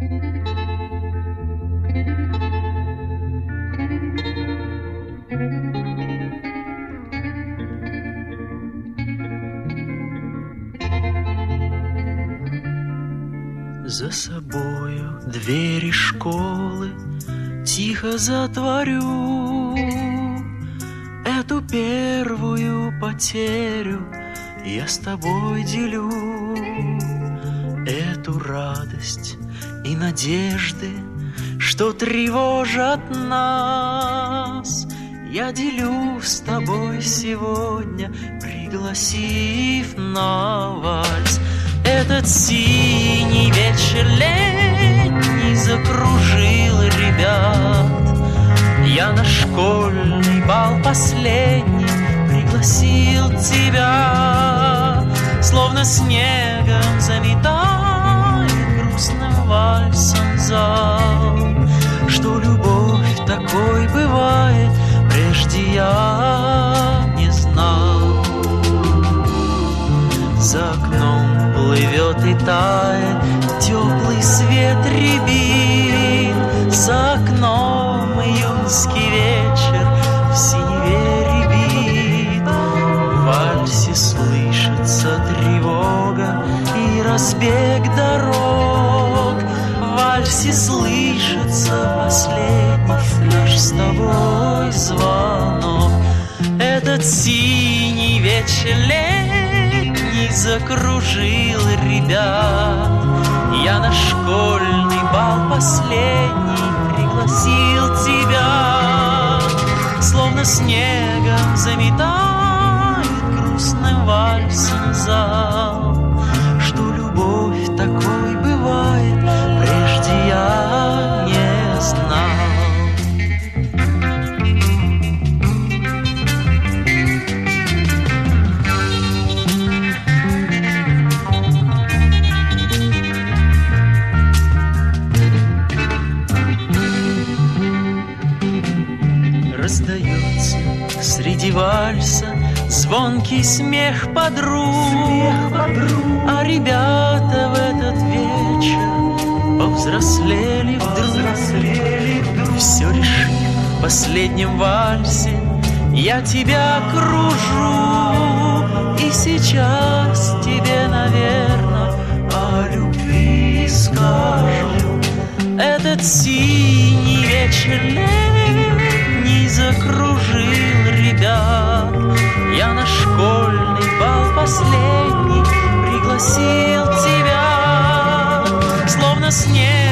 За собою двери школы тихо затворю. Эту первую потерю я с тобой делю. Эту радость и надежды, что тревожат нас, я делю с тобой сегодня, пригласив на вальс. Этот синий вечер летний закружил ребят. Я на школьный бал последний пригласил тебя. Словно снегом заметает грустным вальсом зал. Что любовь такой бывает, прежде я не знал. За окном плывет и тает теплый свет рябин. За окном июньский вечер в синеве рябит. В вальсе слышится тревога и разбег дорог. В вальсе слышится последний наш с тобой звонок. Этот синий вечер летний закружил ребят. Я на школьный бал последний пригласил тебя. Словно снегом заметает грустным вальсом зал. Что любовь такой бывает, прежде я не знал. Раздается среди вальса звонкий смех подруг, а ребята в этот вечер повзрослели вдруг. Все решив в последнем вальсе, я тебя кружу. И сейчас тебе, наверное, о любви скажу. Этот синий вечер летний закружил ребят. Я на школьный бал последний пригласил тебя. Словно снег